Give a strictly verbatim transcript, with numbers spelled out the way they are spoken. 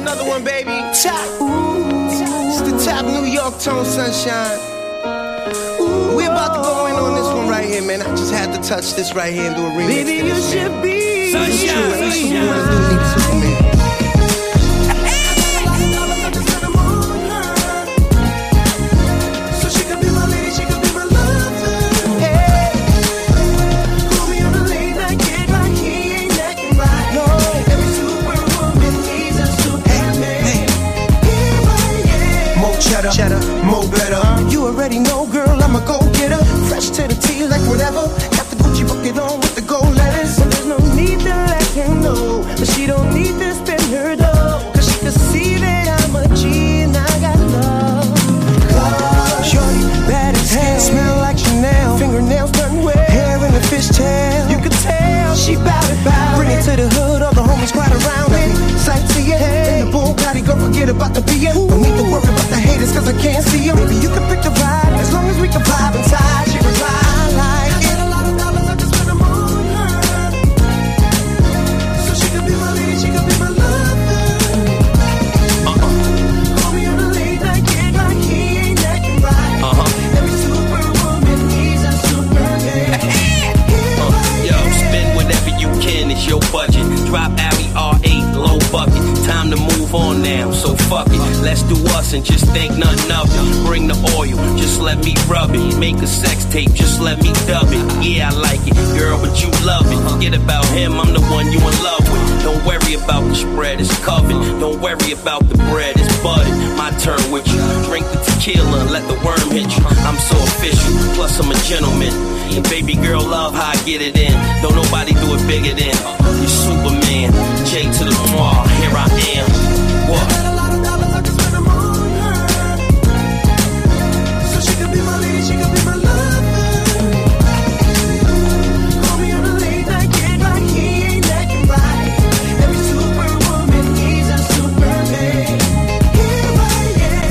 another one, baby. Top. It's the top New York tone, sunshine. We about to go in on this one right here, man. I just had to touch this right here and do a remix. Baby, you this, should man. be Sunshine. sunshine. Cheddar, more better. You already know, girl, I'm a go-getter. Fresh to the T, like whatever. Got the Gucci bucket on with the gold letters. So there's no need to let her know, but she don't need to spend her dough, cause she can see that I'm a G and I got love. Love. Shorty, bad as hell, smell like Chanel. Fingernails done well, hair in a fishtail. You can tell she bout it, bout Bring it it to the hood, all the homies crowd around it. Sight to your head, in the Bugatti, go forget about the B M. Don't need to worry about the haters, cause I can't see them. Maybe you can pick the vibe, as long as we can vibe inside. She reply, I like it. I got a lot of dollars, I can spend them on her. So she can be my lady, she can be my lover. Uh-uh. Call me on a late night, get like he ain't acting right. Uh-huh. Every superwoman needs a superman. uh, Yo, spend whatever you can, it's your budget. Drop Audi R eight, low bucket. Time to move on now, so fuck it. Let's do us and just think nothing of it. Bring the oil, just let me rub it. Make a sex tape, just let me dub it. Yeah, I like it, girl, but you love it. Forget about him, I'm the one you in love with. Don't worry about the spread, it's covered. Don't worry about the bread, it's buttered. My turn with you. Drink the tequila and let the worm hit you. I'm so official, plus I'm a gentleman. And baby girl love how I get it in. Don't nobody do it bigger than